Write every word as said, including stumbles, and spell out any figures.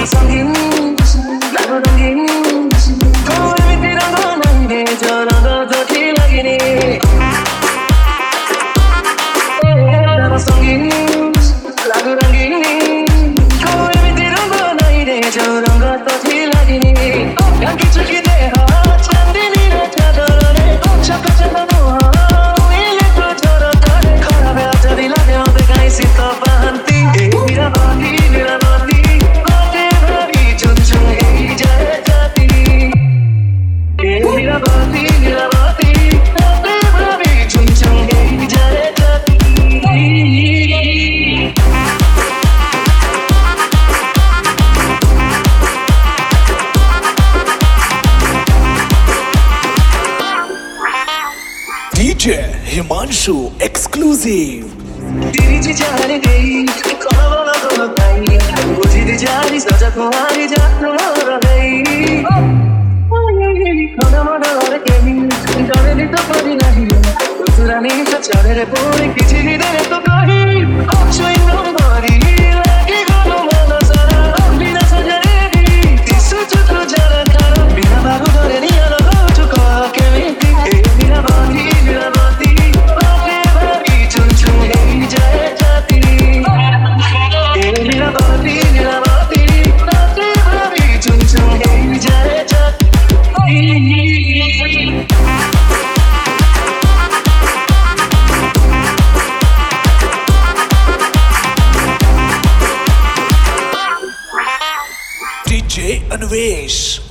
성인 나고 당긴 거울 밑이란 건 아닌데 저러고 더 길어지니 나고 성인 나고 당긴 거울 밑이란 건 아닌데 저런 것도 길어지니 양기 죽이 되어 잔디니라 자더래 착각 착각 누워 일렉도 저렇다래 커라베 어쩌리 라베 어디가 있을 것 반띵 미라버디 미라버디 어디버디 존중해 이제 자디 미라버디 미라버디 어디버디 존중해 이제 자디 D J Himanshu exclusive. Dirigi jari dei, kola bola kola dai. Ujidi jari saja kumari jatno mora dei. Kola moda ore kemi, jare ni to pari nahi. Dusra ni to chale re puri kichi ni dere to kahi. Aksho indom bari, lagi kono mala sara. Bina sajare di, tisu chutu jara karo. Bina bagu dore ni ala hoju ko kemi ti. Bina bandi, bina bandi, bandi bandi 존중해 이제 자디. Bina bandi, bina bandi, bandi bandi 존중해 이제 자디. D J Anvesh.